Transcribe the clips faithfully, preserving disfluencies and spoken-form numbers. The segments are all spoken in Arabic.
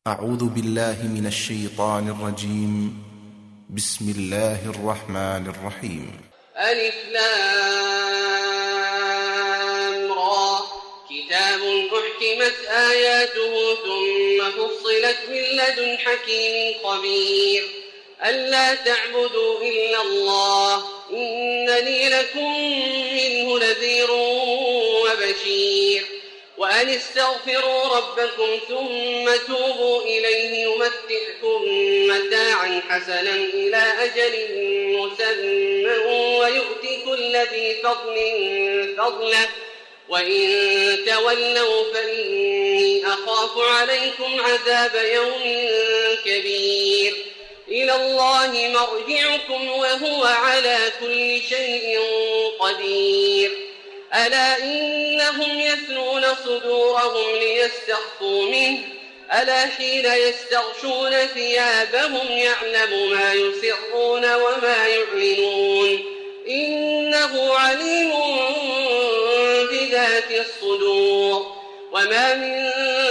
أعوذ بالله من الشيطان الرجيم. بسم الله الرحمن الرحيم. ألف لام را كتاب أحكمت آياته ثم فصلت من لدن حكيم خبير ألا تعبدوا إلا الله إنني لكم منه نذير وبشير وأن استغفروا ربكم ثم توبوا إليه يمتعكم متاعا حسنا إلى أجل مسمى ويؤتي كل ذي فضل فضله وإن تولوا فإني أخاف عليكم عذاب يوم كبير إلى الله مرجعكم وهو على كل شيء قدير ألا إنهم يثنون صدورهم ليستخفوا منه ألا حين يستغشون ثيابهم يعلم ما يسرون وما يعلنون إنه عليم بذات الصدور وما من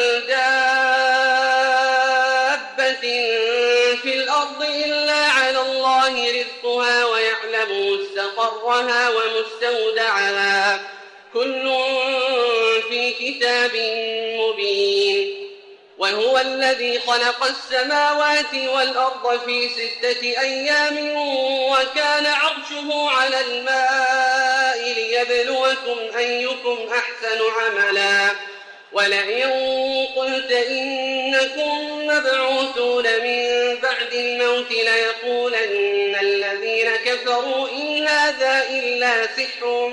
دابة في الأرض إلا على الله رزقها ويعلم مستقرها ومستودعها كل في كتاب مبين وهو الذي خلق السماوات والأرض في ستة أيام وكان عرشه على الماء ليبلوكم أيكم أحسن عملا ولئن قلت إنكم مبعوثون من بعد الموت ليقولن الذين كفروا إن هذا إلا سحر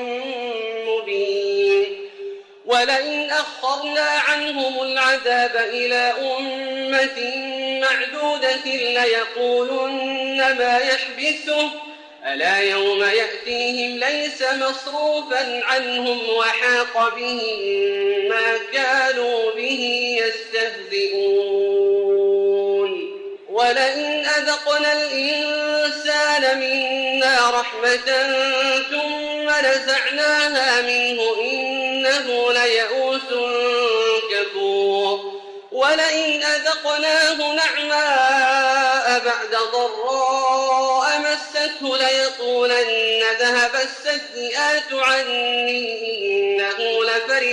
مبين ولئن أخرنا عنهم العذاب إلى أمة معدودة ليقولن ما يحبسه ألا يوم يأتيهم ليس مصروفا عنهم وحاق بهم ما كانوا به يستهزئون ولئن أذقنا الإنسان منا رحمة ثم نزعناها منه إنه ليئوس كفور ولئن أذقناه نعماء بعد ضراء مسته ليقولن ذهب السيئات عني إنه لفرح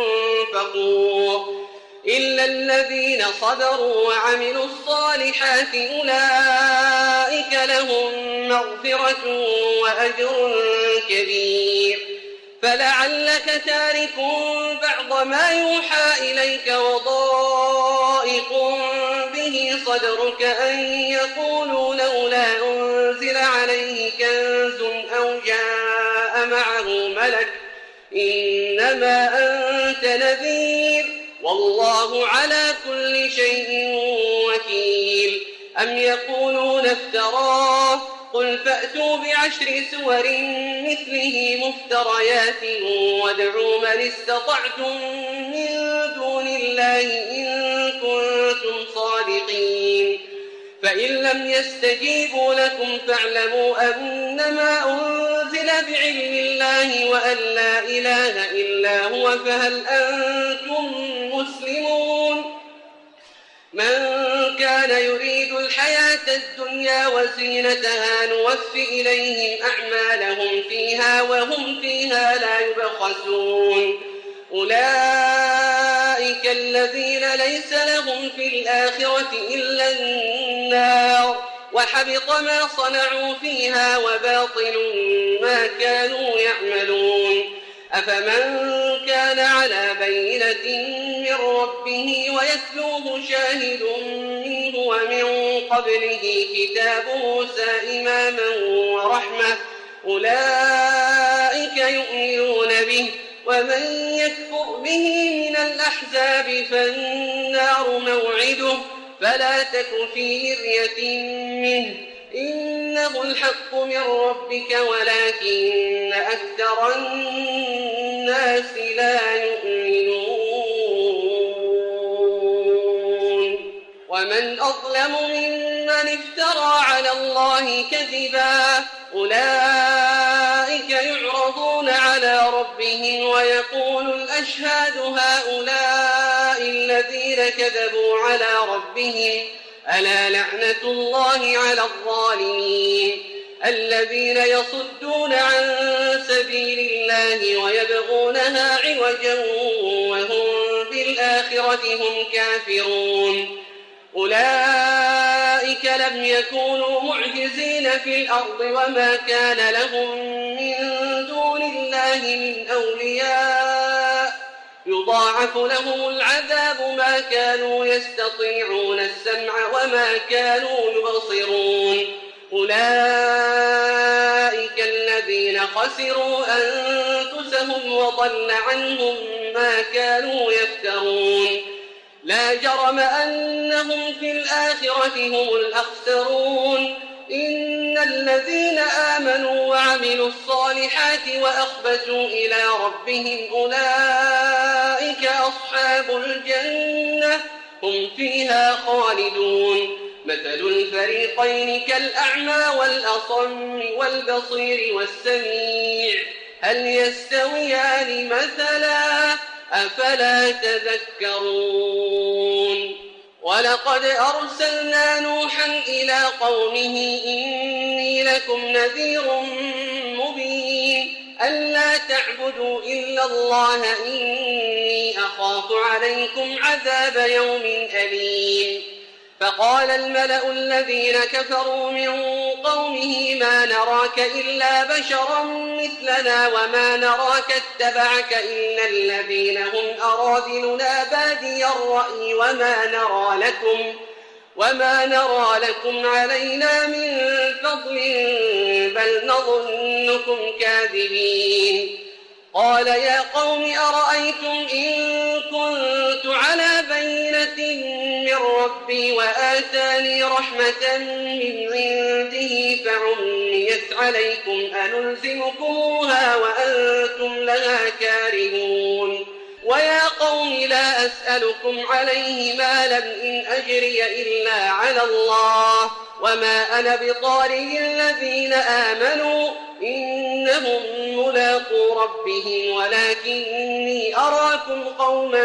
فخور إلا الذين صبروا وعملوا الصالحات أولئك لهم مغفرة وأجر كبير فلعلك تارك بعض ما يوحى إليك وضائق به صدرك أن يقولوا لولا أنزل عليه كنز أو جاء معه ملك إنما أنت نذير والله على كل شيء وكيل أم يقولون افتراه قل فأتوا بعشر سور مثله مفتريات وادعوا من استطعتم من دون الله إن كنتم صادقين فإن لم يستجيبوا لكم فاعلموا أنما أنزل بعلم الله وأن لا إله إلا هو فهل أنتم مسلمون من كان يريد الحياة الدنيا وزينتها نوف إليهم أعمالهم فيها وهم فيها لا يبخسون أولئك الذين ليس لهم في الآخرة إلا النار وحبط ما صنعوا فيها وباطل ما كانوا يعملون أفمن كان على بينة من ربه ويتلوه شاهد منه ومن قبله كتاب موسى إماما ورحمة أولئك يؤمنون به ومن يكفر به من الأحزاب فالنار موعده فلا تك في مرية منه إنه الحق من ربك ولكن أكثر الناس لا يؤمنون ومن أظلم ممن افترى على الله كذبا أولئك يعرضون على ربهم ويقول الأشهاد هؤلاء الذين كذبوا على ربهم ربهم ألا لعنة الله على الظالمين الذين يصدون عن سبيل الله ويبغونها عوجا وهم بالآخرة هم كافرون أولئك لم يكونوا معجزين في الأرض وما كان لهم من دون الله من أولياء يضاعف لهم العذاب ما كانوا يستطيعون السمع وما كانوا يبصرون أولئك الذين خسروا أنفسهم وضل عنهم ما كانوا يفترون لا جرم أنهم في الآخرة هم الأخسرون إن الذين آمنوا وعملوا الصالحات وأخبتوا إلى ربهم أولئك أصحاب الجنة هم فيها خالدون مثل الفريقين كالأعمى والأصم والبصير والسميع هل يستويان مثلا أفلا تذكرون ولقد أرسلنا نوحا إلى قومه إني لكم نذير مبين ألا تعبدوا إلا الله إني أخاف عليكم عذاب يوم أليم فقال الملأ الذين كفروا من قومه ما نراك إلا بشرا مثلنا وما نراك اتبعك إلا الذين هم أراذلنا بادي الرأي وما نرى لكم وما نرى لكم علينا من فضل بل نظنكم كاذبين قال يا قوم أرأيتم إن كنت على بينة من ربي وآتاني رحمة من عنده فعميت عليكم أنلزمكموها وأنتم لها كارهون ويا قوم لا أسألكم عليه مالا إن أجري إلا على الله وما أنا بطارد الذين آمنوا إنهم ملاقو ربهم ولكني أراكم قوما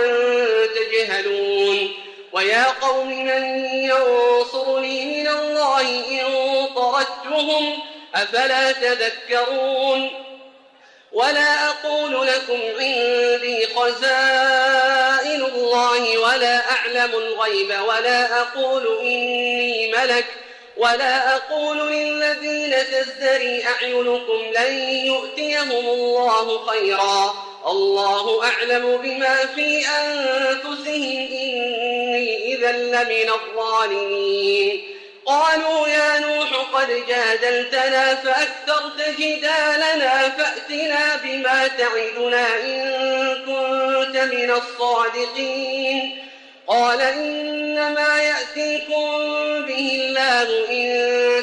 تجهلون ويا قوم من ينصرني من الله إن طردتهم أفلا تذكرون ولا أقول لكم عندي خزائن الله ولا أعلم الغيب ولا أقول إني ملك ولا أقول للذين تزدري أعينكم لن يؤتيهم الله خيرا الله أعلم بما في أنفسهم إني إذا لمن الظالمين قالوا يا نوح قد جادلتنا فأكثرت جدالنا فأتنا بما تعدنا إن كنت من الصادقين قال إنما يأتيكم به الله إن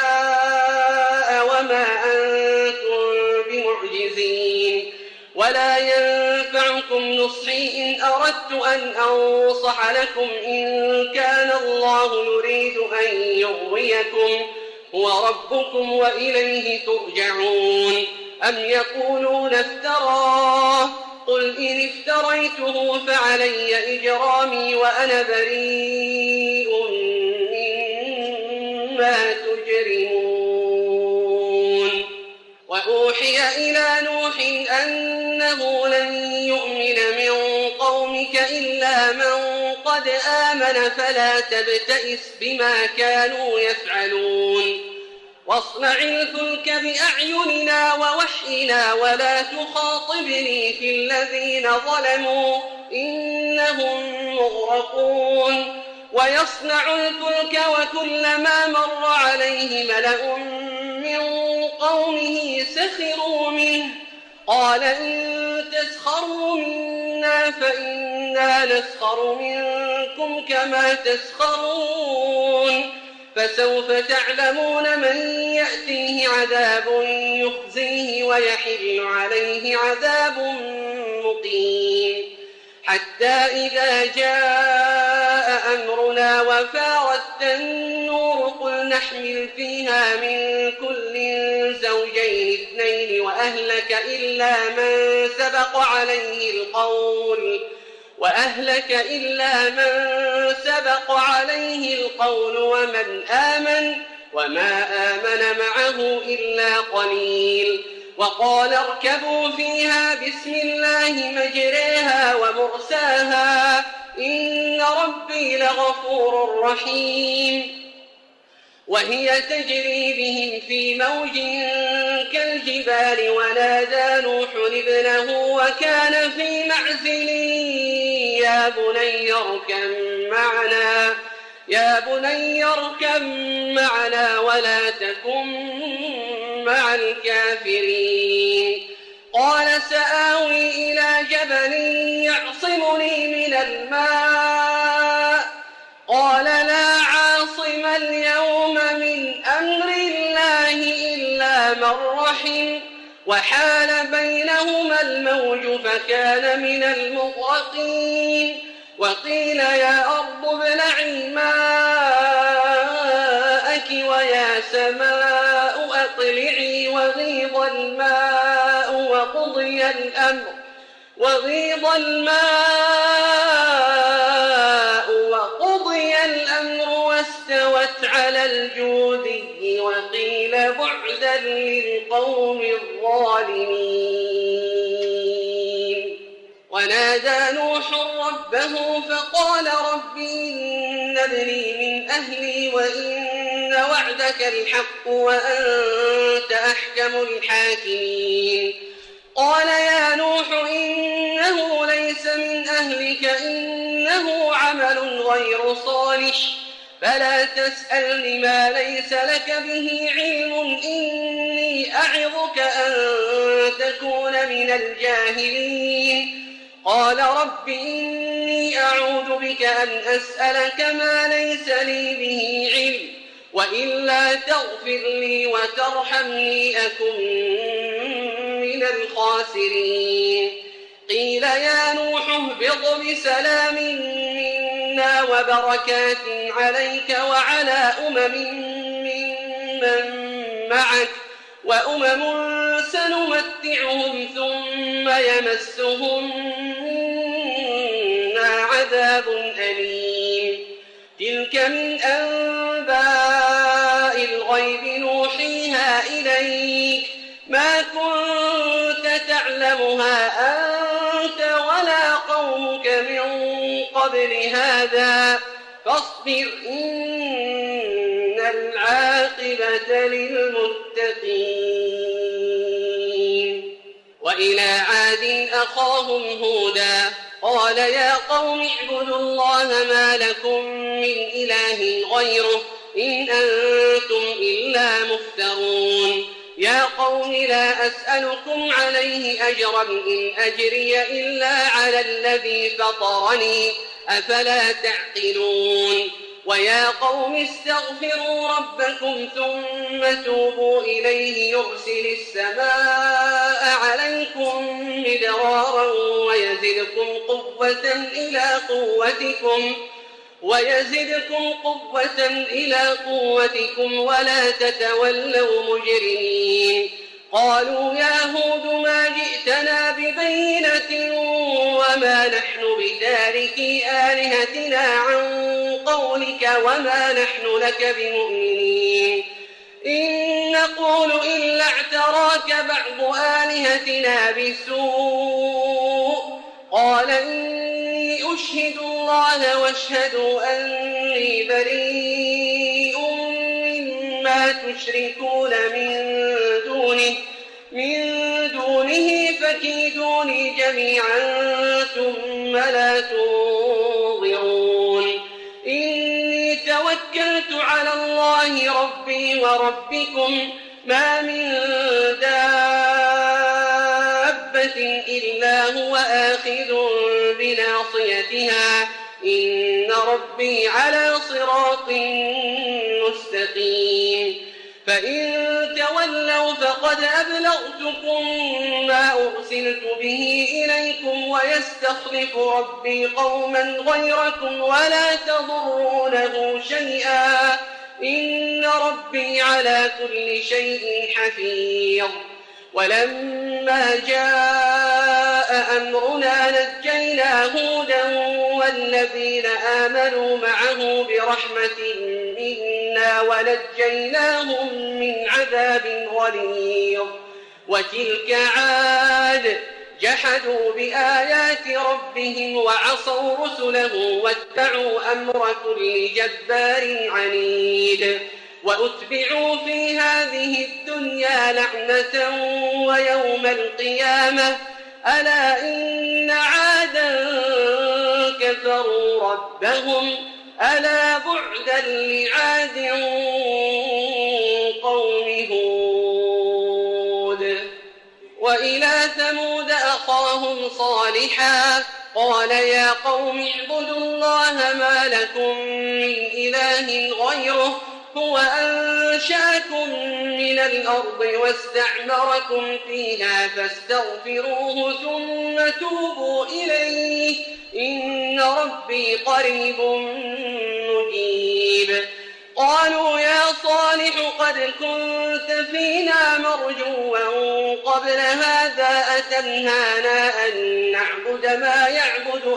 شاء وما أنتم بمعجزين ولا ينفعكم نصحي إن أردت أن أنصح لكم إن كان الله يريد أن يغويكم هو ربكم وإليه ترجعون أم يقولون افتراه قل إن افتريته فعلي إجرامي وأنا بريء مما تجرمون وأوحي إلى نوح أنه لن يؤمن من قومك إلا من قد آمن فلا تبتئس بما كانوا يفعلون واصنع الفلك بأعيننا ووحينا ولا تخاطبني في الذين ظلموا إنهم مغرقون ويصنع الفلك وكلما مر عليه ملأ من قومه سخروا منه قال إن تسخروا منا فإنا نسخر منكم كما تسخرون فسوف تعلمون من يأتيه عذاب يخزيه ويحل عليه عذاب مقيم حتى إذا جاء أمرنا وفارت النور قل نحمل فيها من كل زوجين اثنين وأهلك إلا من سبق عليه القول وأهلك إلا من سبق عليه القول ومن آمن وما آمن معه إلا قليل. وقال اركبوا فيها بسم الله مجريها ومرساها إن ربي لغفور رحيم. وهي تجري بهم في موج كالجبال ونادى نوح ابنه وكان في معزل يا بني اركب معنا يا بني اركب معنا ولا تكن مع الكافرين. قال سآوي إلى جبل يعصمني من الماء قال لا عاصم اليوم من أمر الله إلا من رحم وحال بينهما الموج فكان من المغرقين. وقيل يا أرض ابلعي ماءك ويا سماء أقلعي وغيض الماء وقضي الأمر وغيض الماء وقضي الأمر واستوت على الجودي وقيل بعدا للقوم الظالمين. ونادى نوح ربه فقال رب إن ابني من أهلي وإن وعدك الحق وأنت أحكم الحاكمين. قال يا نوح إنه ليس من أهلك إنه عمل غير صالح فلا تسألني ما ليس لك به علم إني أعظك أن تكون من الجاهلين. قال رب إني أعوذ بك أن أسألك ما ليس لي به علم وإلا تغفر لي وترحمني أكن من الخاسرين. قيل يا نوح اهبط بسلام منا وبركات عليك وعلى أمم ممن معك وأمم سنمتعهم ثم يمسهم منا عذاب أليم. تلك من أنباء الغيب نوحيها إليك ما كنت تعلمها أنت ولا قومك من قبل هذا فاصبر إن العاقبة للمتقين. وإلى عاد أخاهم هودا قال يا قوم اعبدوا الله ما لكم من إله غيره إن أنتم إلا مفترون. يا قوم لا أسألكم عليه أجرا إن أجري إلا على الذي فطرني أفلا تعقلون. ويا قوم استغفروا ربكم ثم توبوا إليه يرسل السماء عليكم مدرارا ويزدكم قوة إلى قوتكم ويزدكم قوة إلى قوتكم ولا تتولوا مجرمين. قالوا يا هود ما جئتنا ببينة وما نحن بتاركي آلهتنا عن قولك وما نحن لك بمؤمنين إن نقول إلا اعتراك بعض آلهتنا بسوء. قال إني أشهد الله واشهدوا أني بريء مما تشركون من دونه من دونه فكيدوني جميعا ثم لا تنظرون. إني توكلت على الله ربي وربكم ما من دابة إلا هو آخذ بناصيتها إن ربي على صراط مستقيم. فإن تولوا فقد أبلغتكم ما أرسلت به إليكم ويستخلف ربي قوما غيركم ولا تضرونه شيئا إن ربي على كل شيء حفيظ. ولما جاء أمرنا نجينا هودا والذين آمنوا معه برحمة منا ونجيناهم من عذاب غليظ. وتلك عاد جحدوا بآيات ربهم وعصوا رسله واتبعوا أمر كل جبار عنيد. وأتبعوا في هذه الدنيا لعنة ويوم القيامة ألا إن عادا كفروا ربهم ألا بعدا لعاد قوم هود. وإلى ثمود أخاهم صالحا قال يا قوم اعبدوا الله ما لكم من إله غيره هو أنشأكم من الأرض واستعمركم فيها فاستغفروه ثم توبوا إليه إن ربي قريب مجيب. قالوا يا صالح قد كنت فينا مرجوا قبل هذا أتنهانا أن نعبد ما يعبد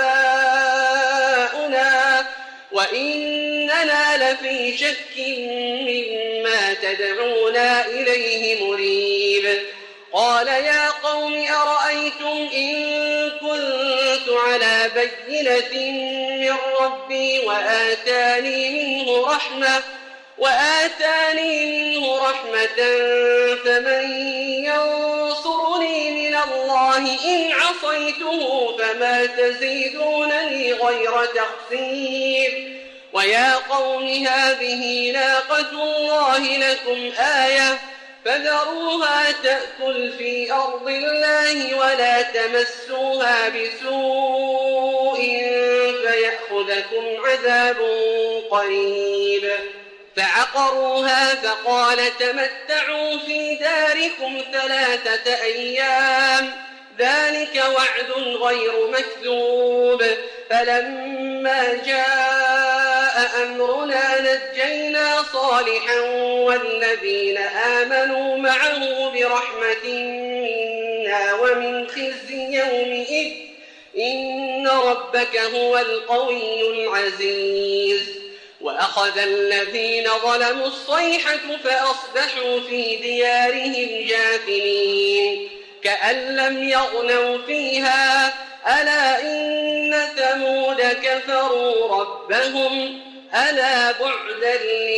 آباؤنا وإننا لفي شك مما تدعونا إليه مريب. قال يا قوم أرأيتم إن كنت على بينة من ربي وآتاني منه رحمة وآتاني منه رحمة فمن ينصرني من الله إن عصيته فما تزيدونني غير تخسير. ويا قوم هذه ناقة الله لكم آية فذروها تأكل في أرض الله ولا تمسوها بسوء فيأخذكم عذاب قريب. فعقروها فقال تمتعوا في داركم ثلاثة أيام ذلك وعد غير مكذوب. فلما جاء أمرنا نجينا صالحا والذين آمنوا معه برحمة منا ومن خزي يومئذ إن ربك هو القوي العزيز. وأخذ الذين ظلموا الصيحة فأصبحوا في ديارهم جاثمين كأن لم يغنوا فيها ألا إن ثمود كفروا ربهم ألا بعدا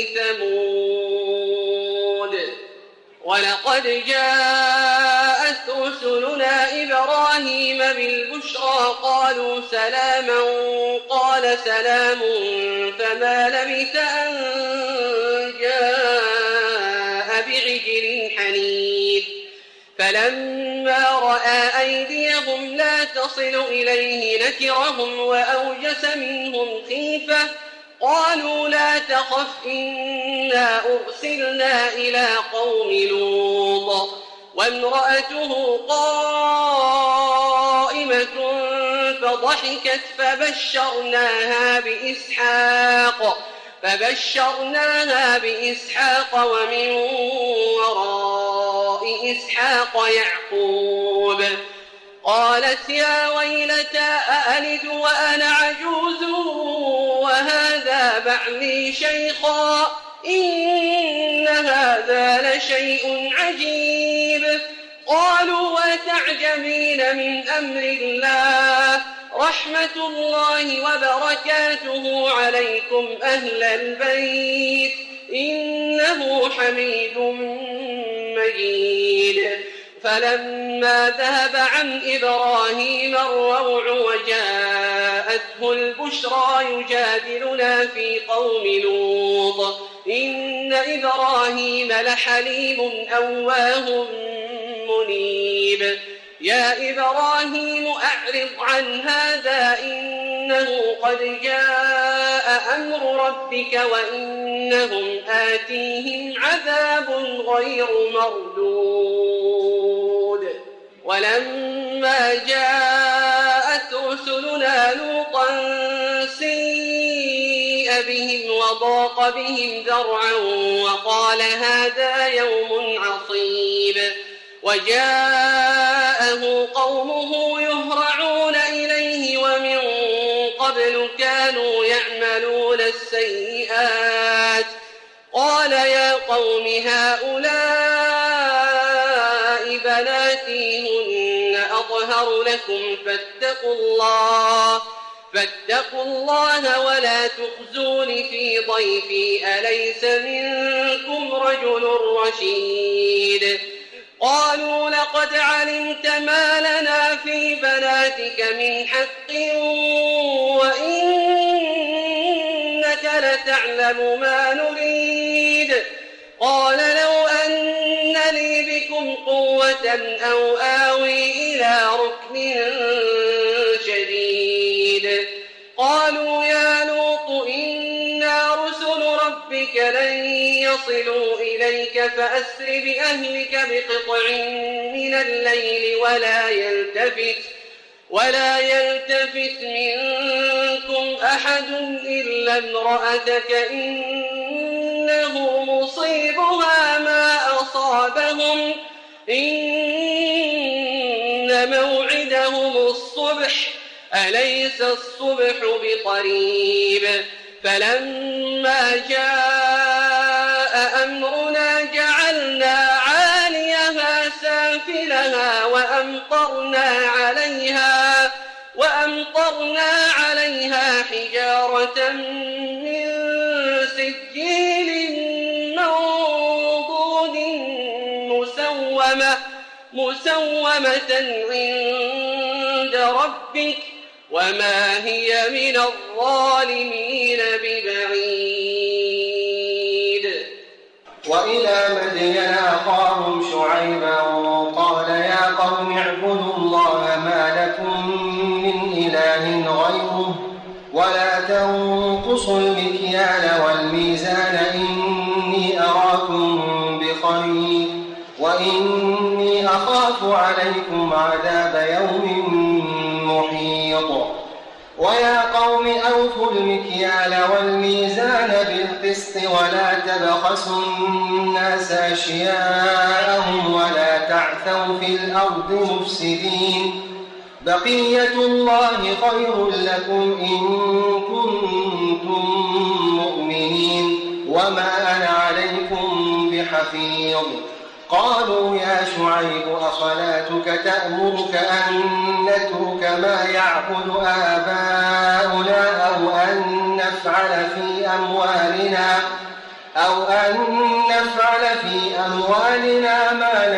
لثمود. ولقد جاءت رسلنا إبراهيم بالبشرى قالوا سلاما قال سلام فما لبث أن جاء بعجل حنيذ. فلما رأى أيديهم لا تصل إليه نكرهم وأوجس منهم خيفة قالوا لا تخف إنا أرسلنا إلى قوم لوط وامرأته قائمة فضحكت فبشرناها بإسحاق فبشرناها بإسحاق ومن وراء إسحاق يعقوب. قالت يا ويلتى أألد وأنا عجوز وهذا بعلي شيخا إن هذا لشيء عجيب. قالوا وتعجبين من أمر الله رحمة الله وبركاته عليكم أهل البيت إنه حميد مجيد. فلما ذهب عن إبراهيم الروع وجاءته البشرى يجادلنا في قوم لوط إن إبراهيم لحليم أواه منيب. يا إبراهيم أعرض عن هذا إنه قد جاء أمر ربك وإنهم آتيهم عذاب غير مردود. ولما جاءت رسلنا لوطا سيء بهم وضاق بهم ذرعا وقال هذا يوم عصيب وجاءه قومه يهرعون إليه ومن قبل كانوا يعملون السيئات قال يا قوم هؤلاء بناتي هن أطهر لكم فاتقوا الله فاتقوا الله ولا تخزون في ضيفي أليس منكم رجل رشيد قالوا لقد علمت ما لنا في بناتك من حق وإنك لتعلم ما نريد قال لو أن لي بكم قوة أو آوي إلى ركن شديد قالوا يا لوط إنا رسل ربك لن يصلوا إليك فأسر بأهلك بقطع من الليل ولا يلتفت ولا يلتفت منكم أحد إلا امرأتك إنه مصيبها ما أصابهم إن موعدهم الصبح أليس الصبح بقريب فلما جاء أمرنا جعلنا عاليها سافلها وأمطرنا عليها وأمطرنا عليها حجارة من سجيل منضود مسومة مسومة عند ربك وما هي من الظالمين ببعيد. وإلى مدين أخاهم شعيبا قال يا قوم اعبدوا الله ما لكم من إله غيره ولا تنقصوا المكيال والميزان إني أراكم بخير وإني أخاف عليكم عذاب يوم محيط. ويا قوم أوفوا المكيال والميزان بالقسط ولا تبخسوا الناس أشياءهم ولا تعثوا في الأرض مفسدين بقية الله خير لكم إن كنتم مؤمنين وما أنا عليكم بحفيظ. قالوا يا شعيب أصلاتك تأمرك أن نترك ما يعبد آباؤنا أو أن نفعل في أموالنا أو أن نفعل في أموالنا ما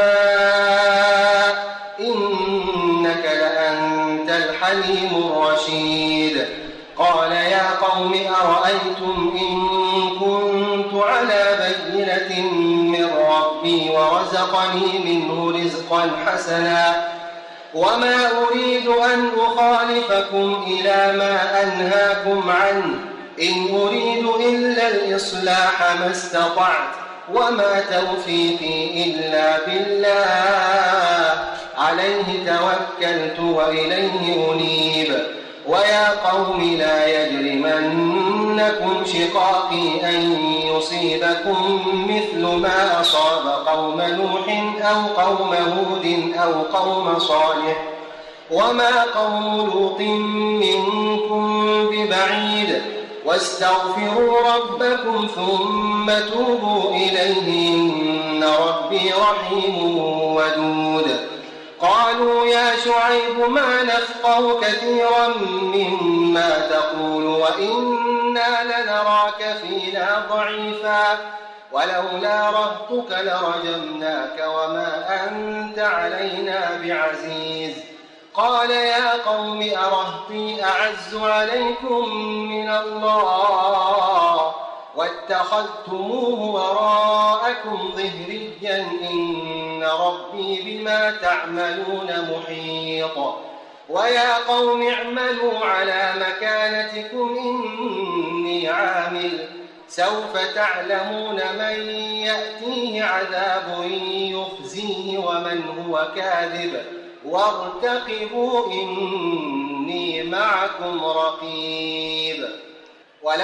نشاء إنك لأنت الحليم الرشيد. قال يا قوم أرأيتم إن كنت على بينة من ربي ورزقني منه رزقا حسنا وما أريد أن أخالفكم إلى ما أنهاكم عنه إن أريد إلا الإصلاح ما استطعت وما توفيقي إلا بالله عليه توكلت وإليه أنيب. ويا قوم لا يجرمنكم شقاقي أن يصيبكم مثل ما أصاب قوم نوح أو قوم هود أو قوم صالح وما قوم لوط منكم ببعيد واستغفروا ربكم ثم توبوا إليه إن ربي رحيم ودود. قالوا يا شعيب ما نفقه كثيرا مما تقول وإنا لنراك فينا ضعيفا ولولا رهطك لرجمناك وما أنت علينا بعزيز. قال يا قوم أرهطي أعز عليكم من الله واتخذتموه وراءكم ظهريا إن ربي بما تعملون محيط. ويا قوم اعملوا على مكانتكم إني عامل سوف تعلمون من يأتيه عذاب يخزيه ومن هو كاذب وارتقبوا إني معكم رقيب.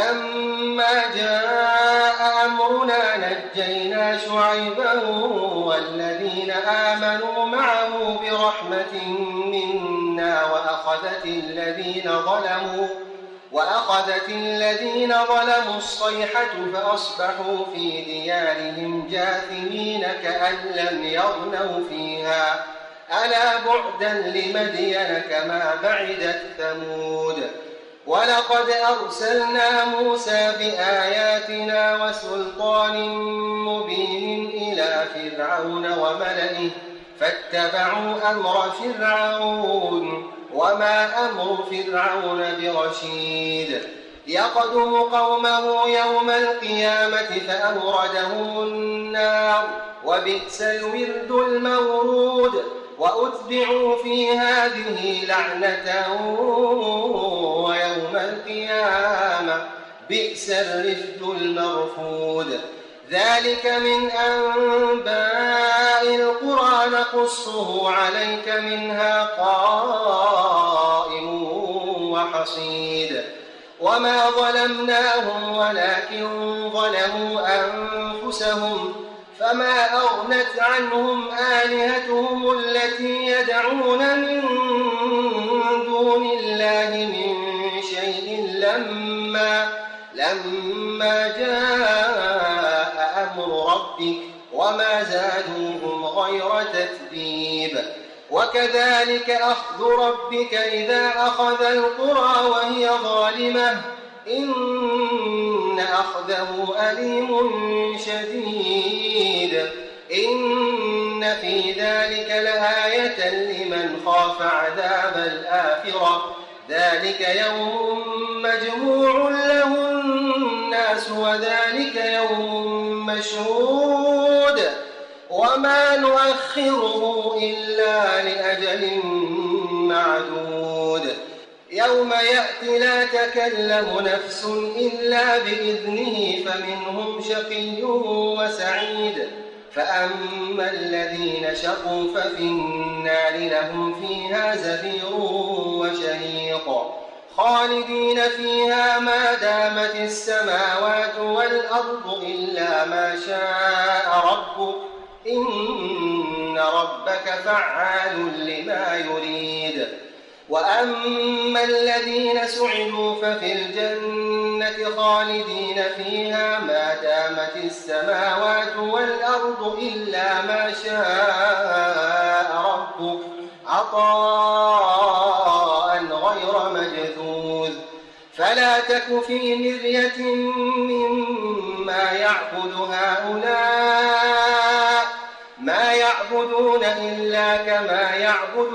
ولما جاء أمرنا نجينا شعيبا والذين آمنوا معه برحمة منا وأخذت الذين ظلموا وأخذت الذين ظلموا الصيحة فأصبحوا في ديارهم جاثمين كأن لم يغنوا فيها ألا بعدا لمدين كما بعدت ثمود ولقد أرسلنا موسى بآياتنا وسلطان مبين إلى فرعون وملئه فاتبعوا أمر فرعون وما أمر فرعون برشيد يقدم قومه يوم القيامة فأوردهم النار وبئس الورد المورود وأتبعوا في هذه لعنة ويوم القيامة بئس الرفد المرفود ذلك من أنباء القرى نقصه عليك منها قائم وحصيد وما ظلمناهم ولكن ظلموا أنفسهم فما أغنت عنهم آلهتهم التي يدعون من دون الله من شيء لما, لما جاء أمر ربك وما زادوهم غير تتبيب وكذلك أخذ ربك إذا أخذ القرى وهي ظالمة إن أخذه أليم شديد إن في ذلك لآية لمن خاف عذاب الآخرة ذلك يوم مجموع له الناس وذلك يوم مشهود وما نؤخره إلا لأجل معدود يوم يأتي لا تكلم نفس إلا بإذنه فمنهم شقي وسعيد فأما الذين شقوا ففي النار لهم فيها زفير وشهيق خالدين فيها ما دامت السماوات والأرض إلا ما شاء ربك إن ربك فعال لما يريد وأما الذين سعدوا ففي الجنة خالدين فيها ما دامت السماوات والأرض إلا ما شاء ربك عطاء غير مجذوذ فلا تك في مرية مما يعبد هؤلاء ما يعبدون إلا كما يعبد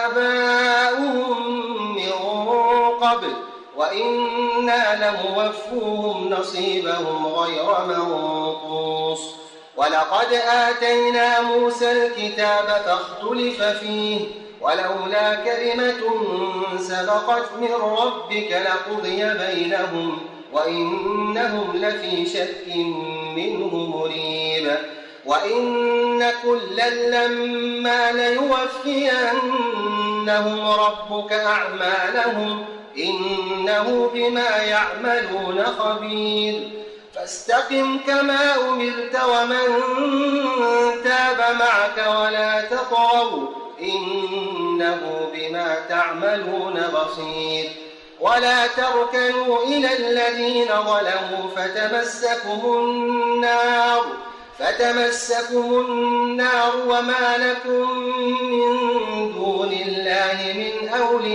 آباؤهم من قبل وإنا لموفوهم نصيبهم غير منقوص ولقد آتينا موسى الكتاب فاختلف فيه ولولا كلمة سبقت من ربك لقضي بينهم وإنهم لفي شك منه مريب وإن كلا لما ليوفينهم ربك أعمالهم إنه بما يعملون خبير فاستقم كما أمرت ومن تاب معك ولا تطغوا إنه بما تعملون بصير ولا تركنوا إلى الذين ظلموا فتمسكم النار فتمسكم النار وما لكم من دون الله من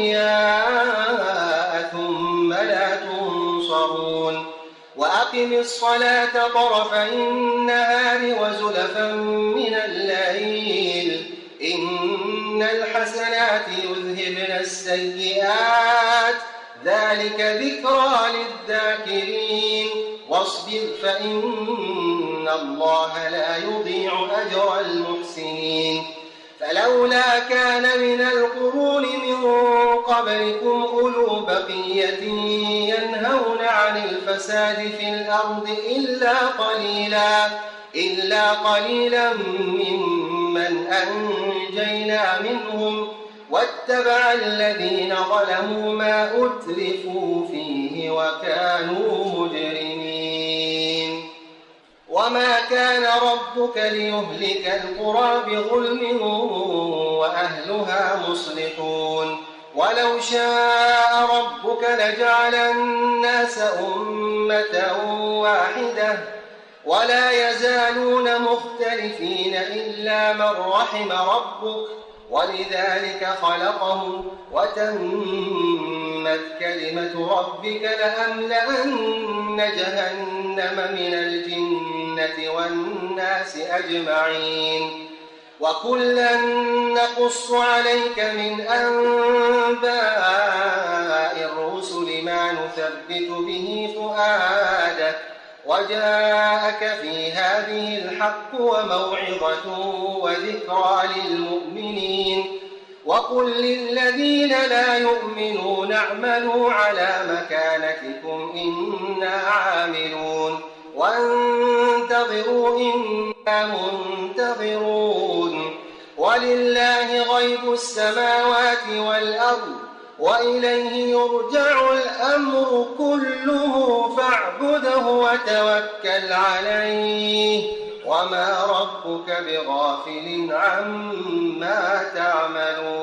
أولياء ثم لا تنصرون وأقم الصلاة طرفي النهار وزلفا من الليل إن الحسنات يذهبن السيئات ذلك ذكرى للذاكرين واصبر فإن الله لا يضيع أجر المحسنين فلولا كان من القرون من قبلكم أولو بقية ينهون عن الفساد في الأرض إلا قليلا إلا قليلا ممن أنجينا منهم واتبع الذين ظلموا ما أترفوا فيه وكانوا مجرمين وما كان ربك ليهلك القرى بظلم وأهلها مصلحون ولو شاء ربك لجعل الناس أمة واحدة ولا يزالون مختلفين إلا من رحم ربك ولذلك خلقهم وتمت كلمة ربك لأملأن جهنم من الجنة والناس أجمعين وكلا نقص عليك من أنباء الرسل ما نثبت به فؤادك وجاءك في هذه الحق وموعظة وذكرى للمؤمنين وقل للذين لا يؤمنون اعملوا على مكانتكم إنا عاملون وانتظروا إنا منتظرون ولله غيب السماوات والأرض وإليه يرجع الأمر كله فاعبده وتوكل عليه وما ربك بغافل عما تعملون